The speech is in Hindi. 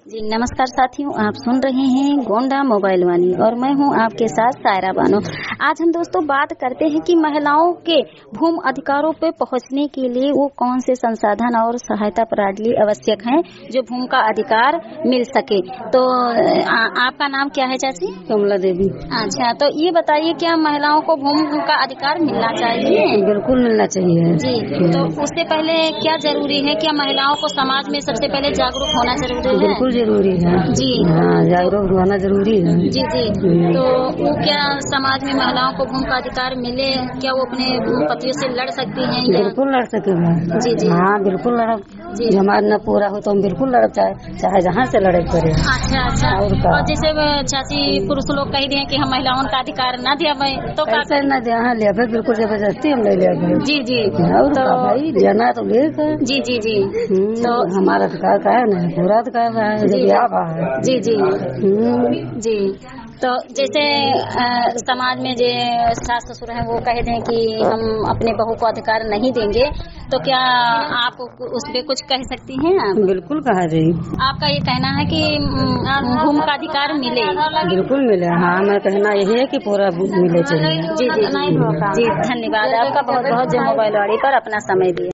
जी नमस्कार साथियों, आप सुन रहे हैं गोंडा मोबाइल वाणी और मैं हूं आपके साथ सायरा बानो। आज हम दोस्तों बात करते हैं कि महिलाओं के भूमि अधिकारों पे पहुंचने के लिए वो कौन से संसाधन और सहायता प्रणाली आवश्यक हैं जो भूमि का अधिकार मिल सके। तो आपका नाम क्या है चाची? कमला देवी। अच्छा, तो ये बताइए क्या महिलाओं को भूमि का अधिकार मिलना चाहिए? बिल्कुल मिलना चाहिए जी। तो उससे पहले क्या जरूरी है? क्या महिलाओं को समाज में सबसे पहले जागरूक होना जरूरी है? बिल्कुल जरूरी है जी हाँ, जागरूक होना जरूरी है। जी जी। तो वो क्या समाज में महिलाओं को भूमि का अधिकार मिले, क्या वो अपने पतियों से लड़ सकती हैं? बिल्कुल लड़ सकेगा। जी जी हाँ बिल्कुल लड़ब। जी। हमारा न पूरा हो तो हम बिल्कुल लड़ब, चाहे जहाँ से लड़े पड़े। अच्छा अच्छा। और जैसे चाची पुरुष लोग कह दिए कि हम महिलाओं का अधिकार न दिया तो कैसे न दिया? हाँ लिया बिल्कुल जबरदस्ती हम ले लिया। जी जी। और तो भाई लेना तो लेकर। जी जी जी। तो हमारा अधिकार का है ना, पूरा अधिकार है जब ब्याह है। जी जी जी। तो जैसे समाज में जो सास ससुर हैं वो कह दें कि हम अपने बहू को अधिकार नहीं देंगे, तो क्या आप उस पर कुछ कह सकती हैं? आप बिल्कुल कहा जी। आपका ये कहना है कि भूमि का अधिकार मिले? बिल्कुल मिले। हाँ मैं कहना यही है कि पूरा मिले चाहिए। जी जी जी। धन्यवाद आपका बहुत बहुत जो मोबाइल वाली पर अपना समय दिए।